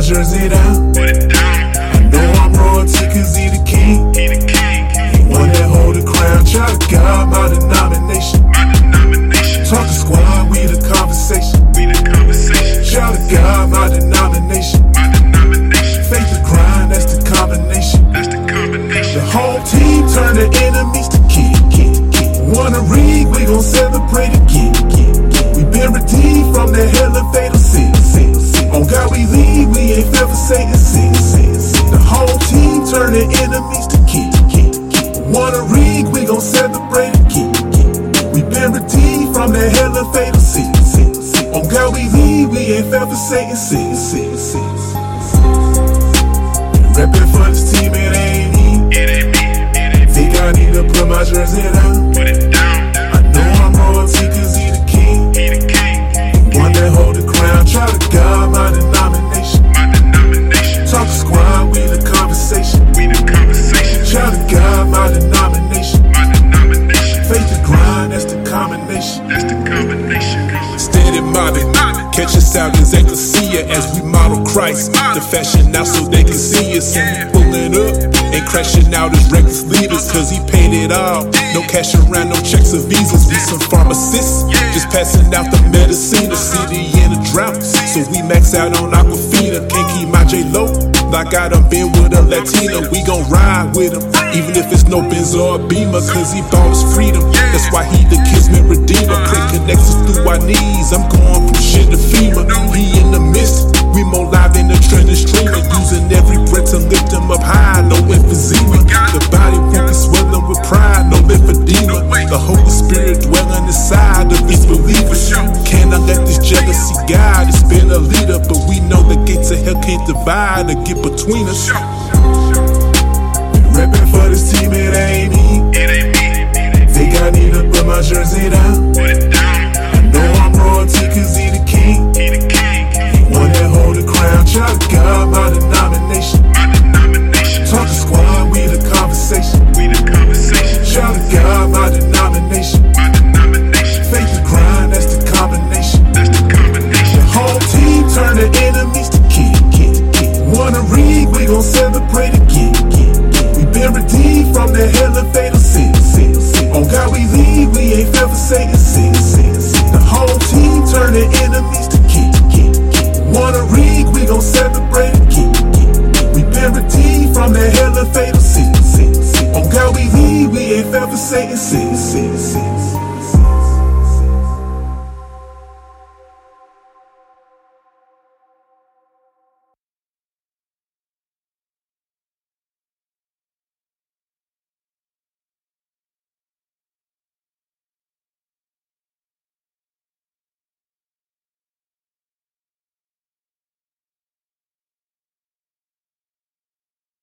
jersey down. I know I'm royalty cause he the king. He one that hold the crown. Child of God, my denomination. Talk to squad, we the conversation. Child of God, my denomination. Faith to grind, that's the combination. The whole team turn the enemies to king. Wanna ring, we gon' celebrate again. We been redeemed from that hell of fatal sin. On God we lead, we ain't fell for Satan's sin. The whole team turn the enemies to king. Wanna ring, we gon' celebrate again. We been redeemed from that hell of fatal sin. On God we lead, we ain't fell for Satan's sin. Reppin' for this team, it ain't me. Think I need to put my jersey down. I know I'm royalty cause he the king. He one that hold the crown. Try to God, my denomination. Talk squad, we the conversation. Try to God, my denomination. Faith to grind, that's the combination. Steady mobbing, catch us out as they can see it as we model Christ. The fashion out so they can see us. And we pulling up and crashing out as reckless leaders cause he paid it all. No cash around, no checks or visas. We some pharmacists, just passing out the medicine. The city in a drought, so we max out on Aquafina. Can't keep my J low, like I done been with a Latina. We gon' ride with him, even if it's no Benz or a Beamer, cause he bought us freedom. That's why he the Kismet Redeemer. Pray connects us through our knees. I'm going from shit to FEMA. He in the midst, we more live than the trending streamer. Using every breath to lift him up high, no emphysema. The body won't be swelling with pride, no lymphedema. The Holy Spirit dwelling inside of these believers. Can I let this jealousy guide? It's been a leader, but we know the gates of hell can't divide or get between us. Reppin' for this team, it ain't me. Think I need to put my jersey down. I know I'm royalty cause he the king. He one that hold the crown. Child of God, my denomination. Talk to squad, we the conversation. Child of God, my denomination. Faith to grind, that's the combination. The whole team turn the enemies to king. Wanna ring, we gon' celebrate again. We been redeemed from that hell of fatal sin. On God we lead, we ain't fell for Satan's sin. The whole team turn the enemies to king. Wanna ring, we gon' celebrate again. We been redeemed from that hell of fatal sin. On God we lead, we ain't fell for Satan's sin.